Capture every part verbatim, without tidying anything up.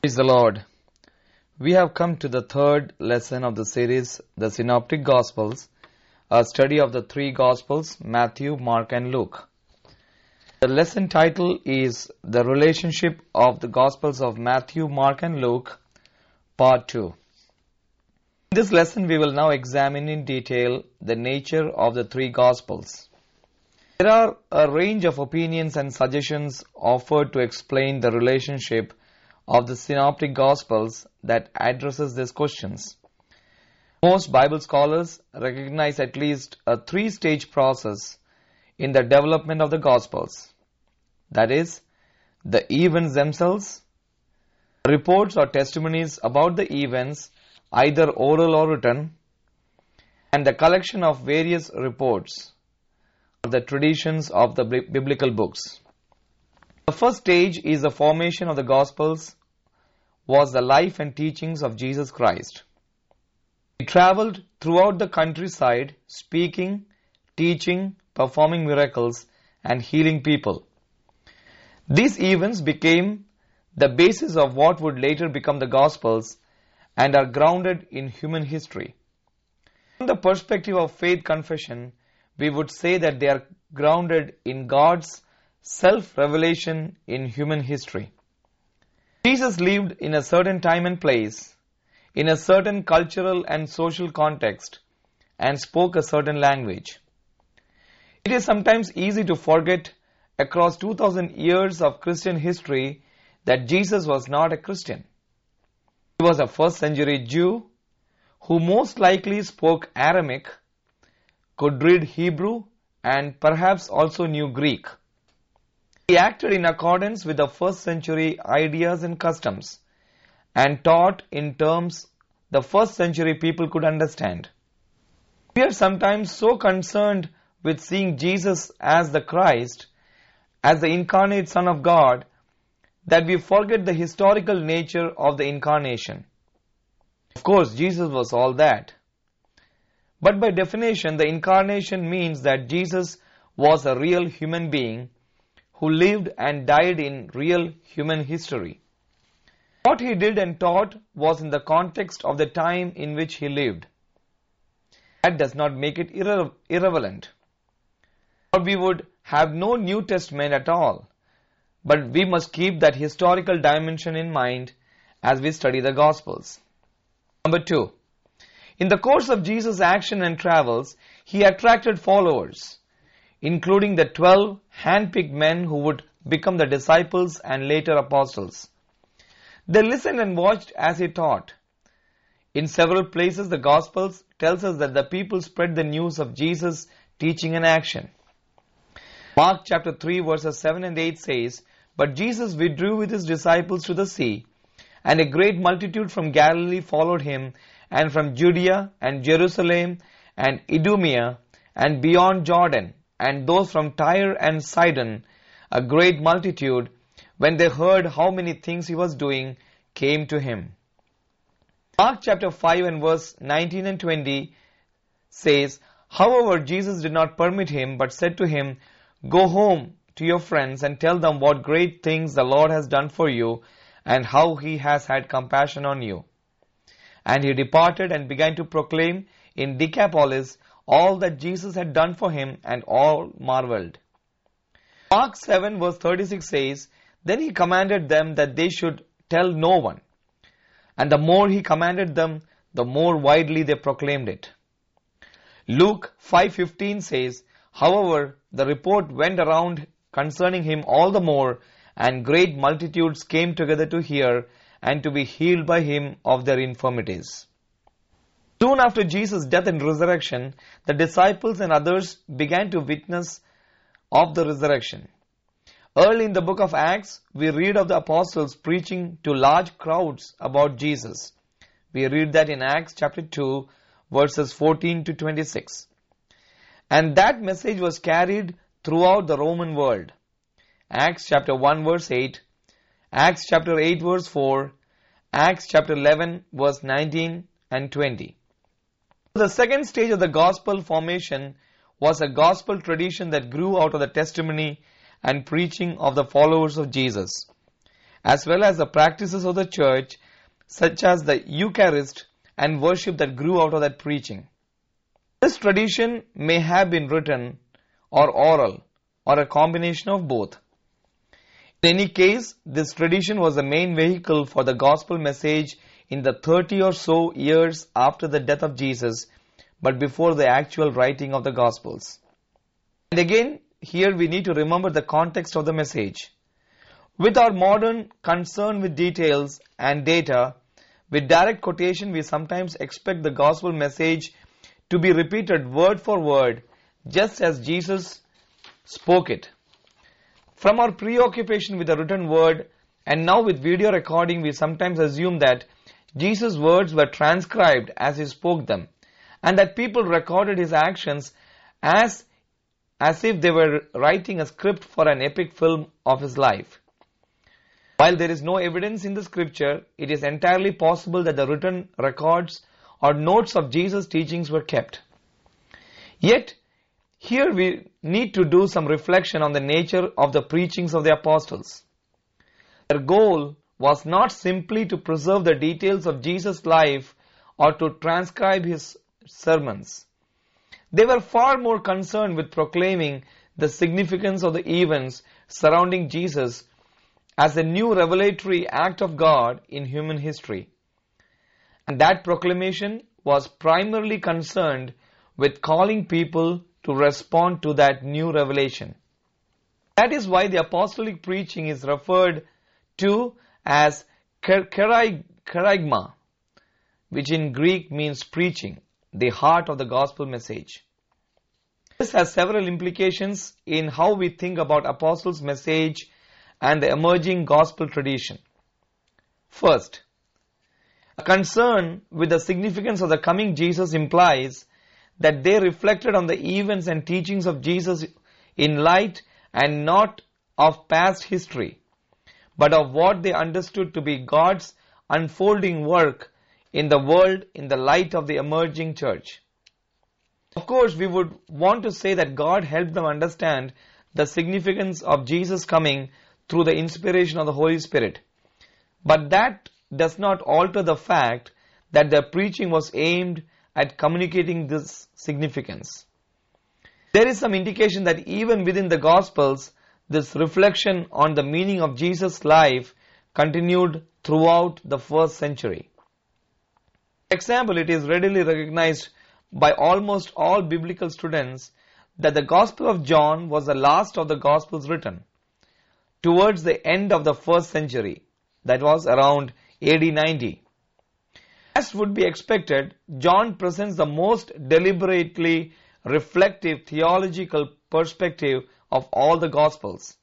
Praise the Lord. We have come to the third lesson of the series, the Synoptic Gospels, a study of the three Gospels, Matthew, Mark and Luke. The lesson title is The Relationship of the Gospels of Matthew, Mark and Luke, Part two. In this lesson we will now examine in detail the nature of the three Gospels. There are a range of opinions and suggestions offered to explain the relationship of the Synoptic Gospels that addresses these questions. Most Bible scholars recognize at least a three-stage process in the development of the Gospels. That is, the events themselves, reports or testimonies about the events, either oral or written, and the collection of various reports of the traditions of the biblical books. The first stage is the formation of the Gospels was the life and teachings of Jesus Christ. He traveled throughout the countryside, speaking, teaching, performing miracles, and healing people. These events became the basis of what would later become the Gospels and are grounded in human history. From the perspective of faith confession, we would say that they are grounded in God's self-revelation in human history. Jesus lived in a certain time and place, in a certain cultural and social context, and spoke a certain language. It is sometimes easy to forget across two thousand years of Christian history that Jesus was not a Christian. He was a first century Jew who most likely spoke Aramaic, could read Hebrew, and perhaps also knew Greek. He acted in accordance with the first century ideas and customs and taught in terms the first century people could understand. We are sometimes so concerned with seeing Jesus as the Christ, as the incarnate Son of God, that we forget the historical nature of the incarnation. Of course, Jesus was all that. But by definition, the incarnation means that Jesus was a real human being who lived and died in real human history. What he did and taught was in the context of the time in which he lived. That does not make it irre- irrelevant. Or we would have no New Testament at all. But we must keep that historical dimension in mind as we study the Gospels. Number two. In the course of Jesus' action and travels, he attracted followers, including the twelve hand-picked men who would become the disciples and later apostles. They listened and watched as he taught. In several places, the Gospels tells us that the people spread the news of Jesus' teaching and action. Mark chapter three verses seven and eight says, "But Jesus withdrew with his disciples to the sea, and a great multitude from Galilee followed him, and from Judea and Jerusalem and Idumea and beyond Jordan, and those from Tyre and Sidon, a great multitude, when they heard how many things he was doing, came to him." Mark chapter five and verse nineteen and twenty says, "However, Jesus did not permit him, but said to him, 'Go home to your friends and tell them what great things the Lord has done for you, and how he has had compassion on you.' And he departed and began to proclaim in Decapolis all that Jesus had done for him, and all marveled." Mark seven verse thirty-six says, "Then he commanded them that they should tell no one. And the more he commanded them, the more widely they proclaimed it." Luke five fifteen says, "However, the report went around concerning him all the more, and great multitudes came together to hear and to be healed by him of their infirmities." Soon after Jesus' death and resurrection, the disciples and others began to witness of the resurrection. Early in the book of Acts, we read of the apostles preaching to large crowds about Jesus. We read that in Acts chapter two, verses fourteen to twenty-six. And that message was carried throughout the Roman world. Acts chapter one verse eight, Acts chapter eight verse four, Acts chapter eleven verse nineteen and twenty. The second stage of the gospel formation was a gospel tradition that grew out of the testimony and preaching of the followers of Jesus. as well as the practices of the church, such as the Eucharist and worship that grew out of that preaching. This tradition may have been written or oral, or a combination of both. In any case, this tradition was the main vehicle for the gospel message in the thirty or so years after the death of Jesus, but before the actual writing of the Gospels. And again, here we need to remember the context of the message. With our modern concern with details and data, with direct quotation, we sometimes expect the gospel message to be repeated word for word, just as Jesus spoke it. From our preoccupation with the written word, and now with video recording, we sometimes assume that Jesus' words were transcribed as he spoke them, and that people recorded his actions as, as if they were writing a script for an epic film of his life. While there is no evidence in the scripture, it is entirely possible that the written records or notes of Jesus' teachings were kept. Yet, here we need to do some reflection on the nature of the preachings of the apostles. Their goal was not simply to preserve the details of Jesus' life or to transcribe his sermons. They were far more concerned with proclaiming the significance of the events surrounding Jesus as a new revelatory act of God in human history. And that proclamation was primarily concerned with calling people to respond to that new revelation. That is why the apostolic preaching is referred to as kerygma, which in Greek means preaching, the heart of the gospel message. This has several implications in how we think about apostles' message and the emerging gospel tradition. First, a concern with the significance of the coming Jesus implies that they reflected on the events and teachings of Jesus in light and not of past history, but of what they understood to be God's unfolding work in the world in the light of the emerging church. Of course, we would want to say that God helped them understand the significance of Jesus coming through the inspiration of the Holy Spirit. But that does not alter the fact that their preaching was aimed at communicating this significance. There is some indication that even within the Gospels, this reflection on the meaning of Jesus' life continued throughout the first century. For example, it is readily recognized by almost all biblical students that the Gospel of John was the last of the Gospels written. Towards the end of the first century, that was around A D ninety. As would be expected, John presents the most deliberately reflective theological perspective of all the Gospels.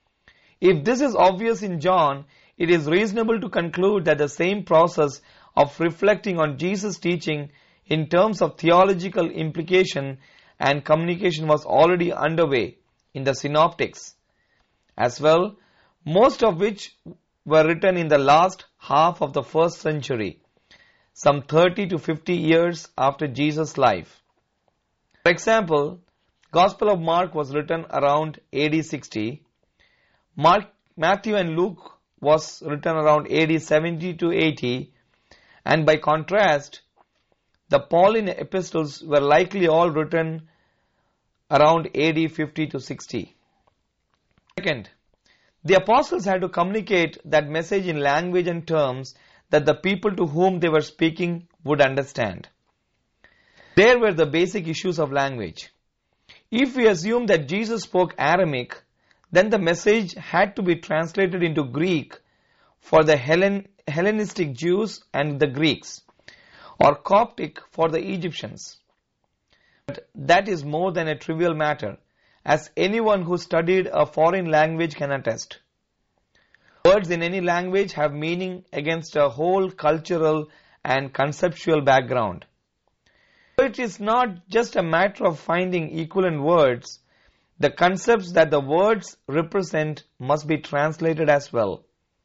If this is obvious in John, it is reasonable to conclude that the same process of reflecting on Jesus' teaching in terms of theological implication and communication was already underway in the synoptics as well, most of which were written in the last half of the first century, some thirty to fifty years after Jesus' life. For example, Gospel of Mark was written around A D sixty, Mark, Matthew and Luke was written around A D seventy to eighty, and by contrast, the Pauline epistles were likely all written around A D fifty to sixty. Second, the apostles had to communicate that message in language and terms that the people to whom they were speaking would understand. There were the basic issues of language. If we assume that Jesus spoke Aramaic, then the message had to be translated into Greek for the Hellen, Hellenistic Jews and the Greeks, or Coptic for the Egyptians. But that is more than a trivial matter, as anyone who studied a foreign language can attest. Words in any language have meaning against a whole cultural and conceptual background. It is not just a matter of finding equivalent words. The concepts that the words represent must be translated as well.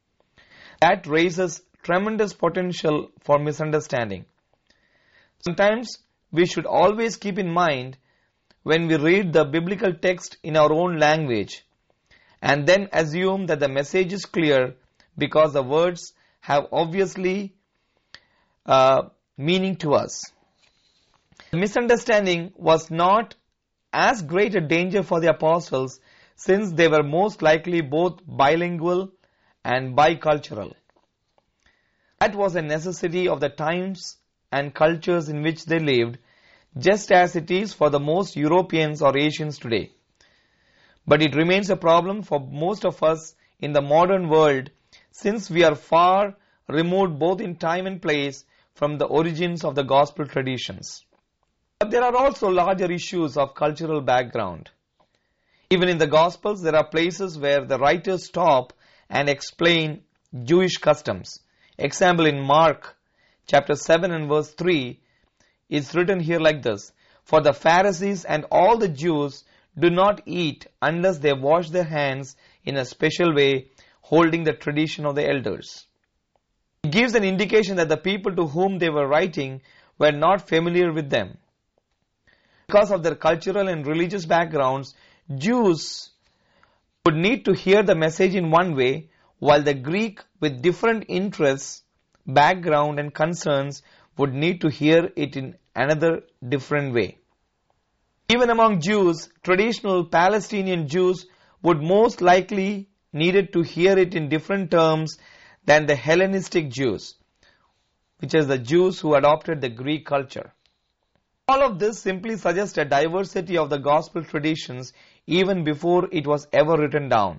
That raises tremendous potential for misunderstanding. Sometimes we should always keep in mind when we read the biblical text in our own language and then assume that the message is clear because the words have obviously uh, meaning to us. The misunderstanding was not as great a danger for the apostles, since they were most likely both bilingual and bicultural. That was a necessity of the times and cultures in which they lived, just as it is for the most Europeans or Asians today. But it remains a problem for most of us in the modern world, since we are far removed both in time and place from the origins of the gospel traditions. But there are also larger issues of cultural background. Even in the Gospels, there are places where the writers stop and explain Jewish customs. Example, in Mark chapter seven and verse three, it's written here like this: "For the Pharisees and all the Jews do not eat unless they wash their hands in a special way, holding the tradition of the elders." It gives an indication that the people to whom they were writing were not familiar with them. Because of their cultural and religious backgrounds, Jews would need to hear the message in one way, while the Greek with different interests, background and concerns would need to hear it in another different way. Even among Jews, traditional Palestinian Jews would most likely needed to hear it in different terms than the Hellenistic Jews, which is the Jews who adopted the Greek culture. All of this simply suggests a diversity of the gospel traditions even before it was ever written down.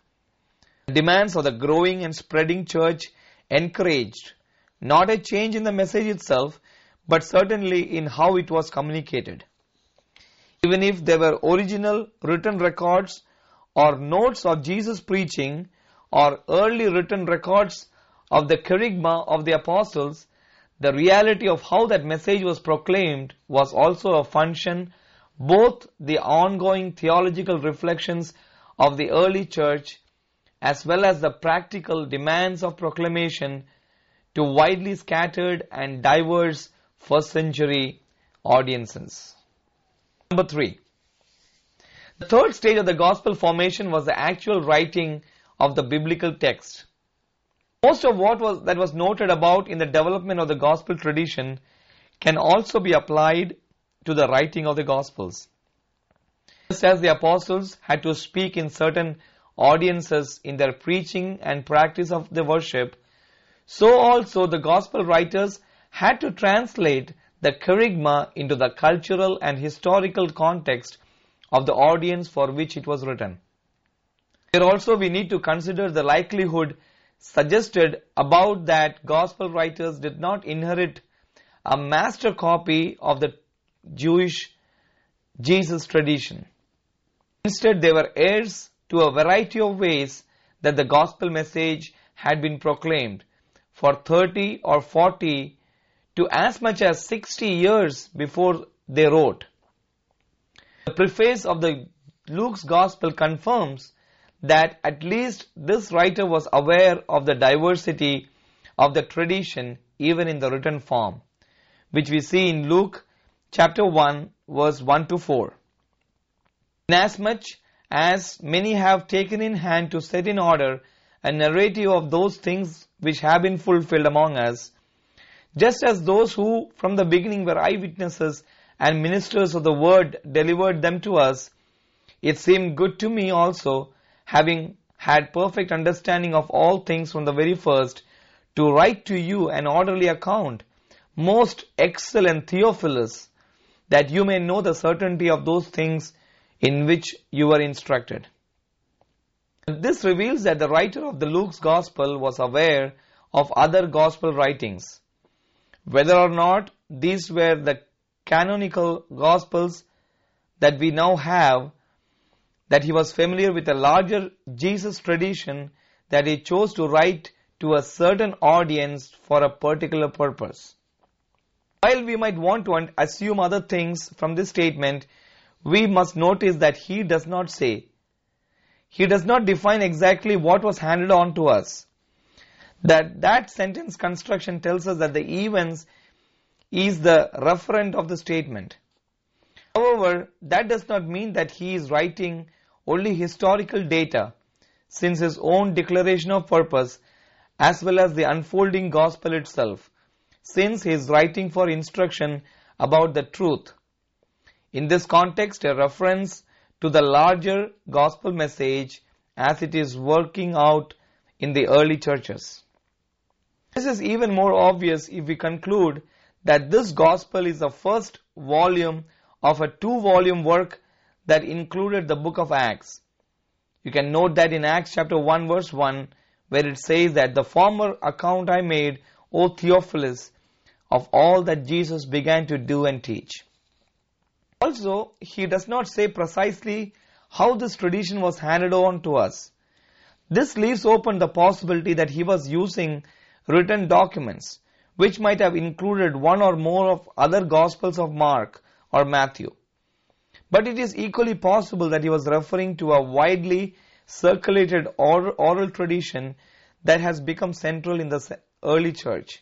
The demands of the growing and spreading church encouraged not a change in the message itself, but certainly in how it was communicated. Even if there were original written records or notes of Jesus' preaching or early written records of the kerygma of the apostles, the reality of how that message was proclaimed was also a function, both the ongoing theological reflections of the early church as well as the practical demands of proclamation to widely scattered and diverse first century audiences. Number three. The third stage of the gospel formation was the actual writing of the biblical text. Most of what was that was noted about in the development of the gospel tradition can also be applied to the writing of the gospels. Just as the apostles had to speak in certain audiences in their preaching and practice of the worship, so also the gospel writers had to translate the kerygma into the cultural and historical context of the audience for which it was written. Here also we need to consider the likelihood suggested about that gospel writers did not inherit a master copy of the Jewish Jesus tradition. Instead, they were heirs to a variety of ways that the gospel message had been proclaimed for thirty or forty to as much as sixty years before they wrote. The preface of the Luke's gospel confirms that at least this writer was aware of the diversity of the tradition even in the written form, which we see in Luke chapter one verse one to four. Inasmuch as many have taken in hand to set in order a narrative of those things which have been fulfilled among us, just as those who from the beginning were eyewitnesses and ministers of the word delivered them to us, it seemed good to me also, having had perfect understanding of all things from the very first, to write to you an orderly account, most excellent Theophilus, that you may know the certainty of those things in which you were instructed. This reveals that the writer of the Luke's gospel was aware of other gospel writings. Whether or not these were the canonical gospels that we now have, that he was familiar with a larger Jesus tradition that he chose to write to a certain audience for a particular purpose. While we might want to assume other things from this statement, we must notice that he does not say. He does not define exactly what was handed on to us. That that sentence construction tells us that the events is the referent of the statement. However, that does not mean that he is writing only historical data, since his own declaration of purpose as well as the unfolding gospel itself, since he is writing for instruction about the truth. In this context, a reference to the larger gospel message as it is working out in the early churches. This is even more obvious if we conclude that this gospel is the first volume of a two-volume work that included the book of Acts. You can note that in Acts chapter one verse one, where it says that the former account I made, O Theophilus, of all that Jesus began to do and teach. Also, he does not say precisely how this tradition was handed on to us. This leaves open the possibility that he was using written documents, which might have included one or more of other Gospels of Mark or Matthew. But it is equally possible that he was referring to a widely circulated oral, oral tradition that has become central in the early church.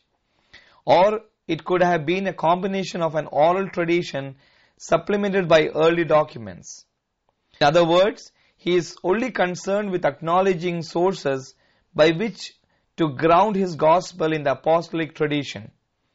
Or it could have been a combination of an oral tradition supplemented by early documents. In other words, he is only concerned with acknowledging sources by which to ground his gospel in the apostolic tradition,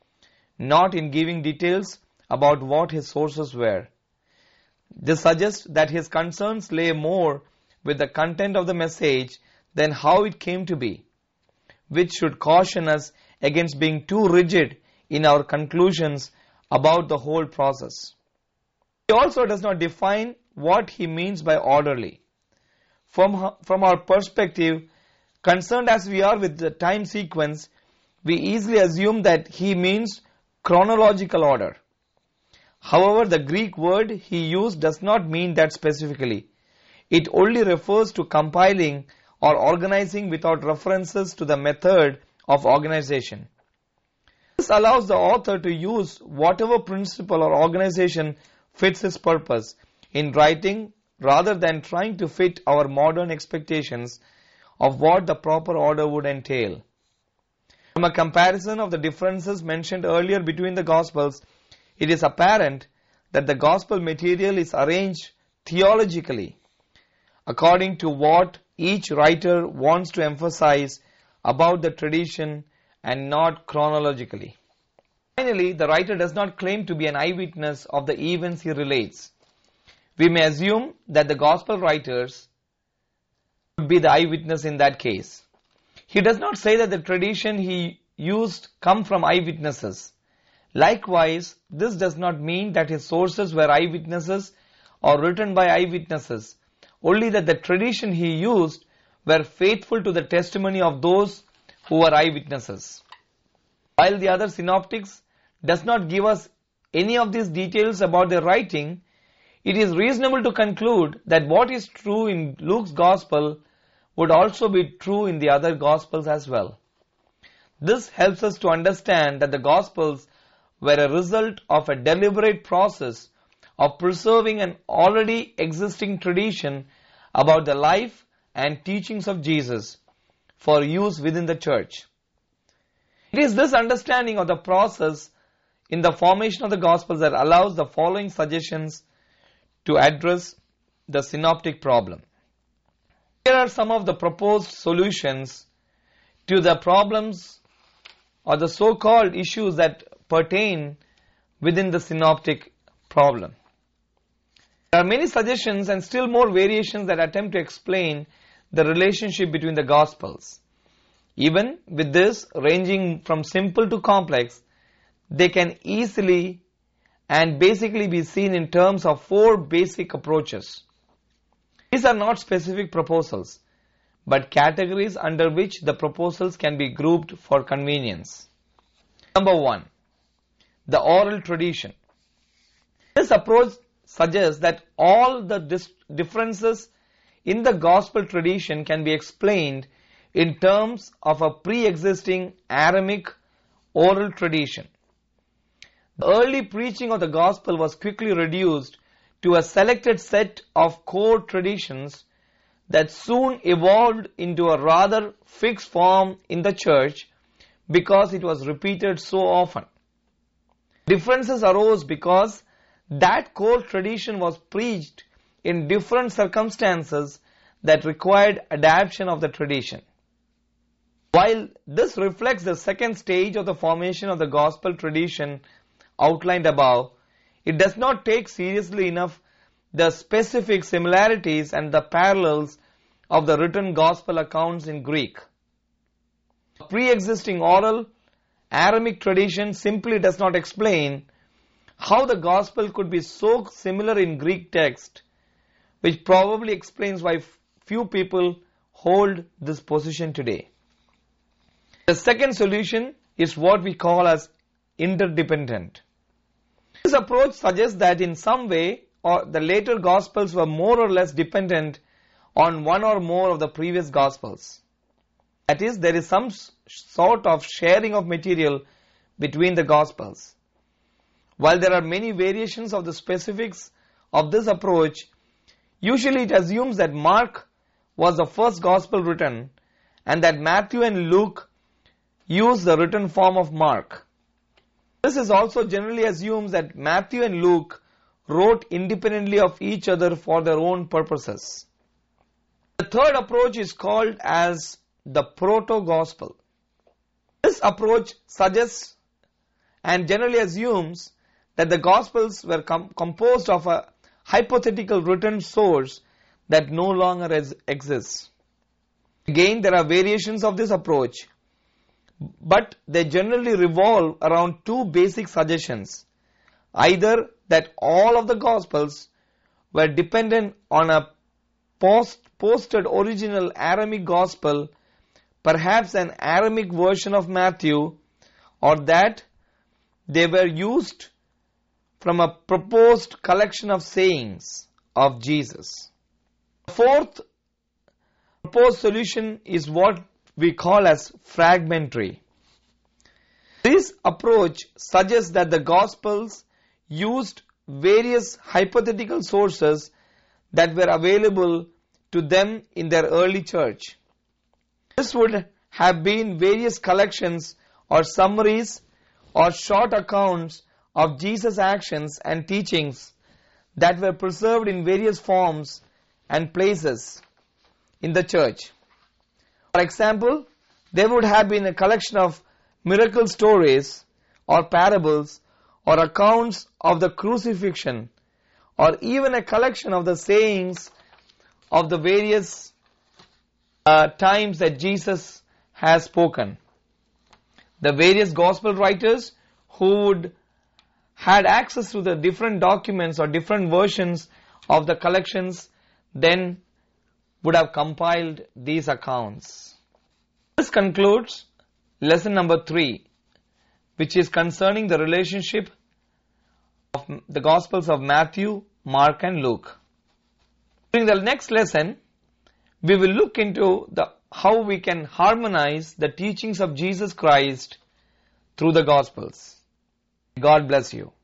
not in giving details about what his sources were. This suggests that his concerns lay more with the content of the message than how it came to be, which should caution us against being too rigid in our conclusions about the whole process. He also does not define what he means by orderly. From, from our perspective, concerned as we are with the time sequence, we easily assume that he means chronological order. However, the Greek word he used does not mean that specifically. It only refers to compiling or organizing without references to the method of organization. This allows the author to use whatever principle or organization fits his purpose in writing, rather than trying to fit our modern expectations of what the proper order would entail. From a comparison of the differences mentioned earlier between the Gospels, it is apparent that the Gospel material is arranged theologically according to what each writer wants to emphasize about the tradition and not chronologically. Finally, the writer does not claim to be an eyewitness of the events he relates. We may assume that the Gospel writers would be the eyewitness in that case. He does not say that the tradition he used come from eyewitnesses. Likewise, this does not mean that his sources were eyewitnesses or written by eyewitnesses, only that the tradition he used were faithful to the testimony of those who were eyewitnesses. While the other synoptics does not give us any of these details about their writing, it is reasonable to conclude that what is true in Luke's Gospel would also be true in the other Gospels as well. This helps us to understand that the Gospels were a result of a deliberate process of preserving an already existing tradition about the life and teachings of Jesus for use within the church. It is this understanding of the process in the formation of the Gospels that allows the following suggestions to address the synoptic problem. Here are some of the proposed solutions to the problems or the so-called issues that pertain within the synoptic problem. There are many suggestions and still more variations that attempt to explain the relationship between the Gospels. Even with this, ranging from simple to complex, they can easily and basically be seen in terms of four basic approaches. These are not specific proposals, but categories under which the proposals can be grouped for convenience. Number one, the oral tradition. This approach suggests that all the dis- differences in the gospel tradition can be explained in terms of a pre-existing Aramaic oral tradition. The early preaching of the gospel was quickly reduced to a selected set of core traditions that soon evolved into a rather fixed form in the church because it was repeated so often. Differences arose because that core tradition was preached in different circumstances that required adaptation of the tradition. While this reflects the second stage of the formation of the gospel tradition outlined above, it does not take seriously enough the specific similarities and the parallels of the written gospel accounts in Greek. Pre-existing oral Aramaic tradition simply does not explain how the gospel could be so similar in Greek text, which probably explains why few people hold this position today. The second solution is what we call as interdependent. This approach suggests that in some way or the later gospels were more or less dependent on one or more of the previous gospels. That is, there is some sort of sharing of material between the gospels. While there are many variations of the specifics of this approach, usually it assumes that Mark was the first gospel written and that Matthew and Luke use the written form of Mark. This is also generally assumes that Matthew and Luke wrote independently of each other for their own purposes. The third approach is called as the proto-gospel. This approach suggests and generally assumes that the gospels were com composed of a hypothetical written source that no longer exists. Again, there are variations of this approach, but they generally revolve around two basic suggestions. Either that all of the gospels were dependent on a post posted original Aramaic gospel, perhaps an Aramaic version of Matthew, or that they were used from a proposed collection of sayings of Jesus. The fourth proposed solution is what we call as fragmentary. This approach suggests that the Gospels used various hypothetical sources that were available to them in their early church. This would have been various collections or summaries or short accounts of Jesus' actions and teachings that were preserved in various forms and places in the church. For example, there would have been a collection of miracle stories or parables or accounts of the crucifixion, or even a collection of the sayings of the various uh, times that Jesus has spoken. The various gospel writers who would had access to the different documents or different versions of the collections then would have compiled these accounts. This concludes lesson number three, which is concerning the relationship of the Gospels of Matthew, Mark and Luke. During the next lesson, we will look into the how we can harmonize the teachings of Jesus Christ through the Gospels. God bless you.